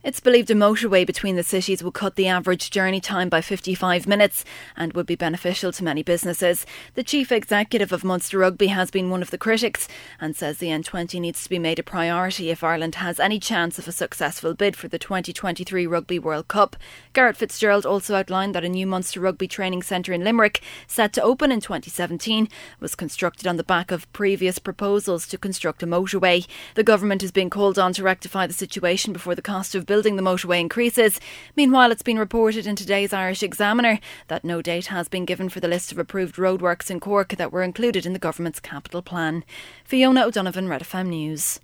It's believed a motorway between the cities will cut the average journey time by 55 minutes and would be beneficial to many businesses. The chief executive of Munster Rugby has been one of the critics and says the N20 needs to be made a priority if Ireland has any chance of a successful bid for the 2023 Rugby World Cup. Garrett Fitzgerald also outlined that a new Munster Rugby training centre in Limerick, set to open in 2017, was constructed on the back of previous proposals to construct a motorway. The government is being called on to rectify the situation before the cost of building the motorway increases. Meanwhile, it's been reported in today's Irish Examiner that no date has been given for the list of approved roadworks in Cork that were included in the government's capital plan. Fiona O'Donovan, Red FM News.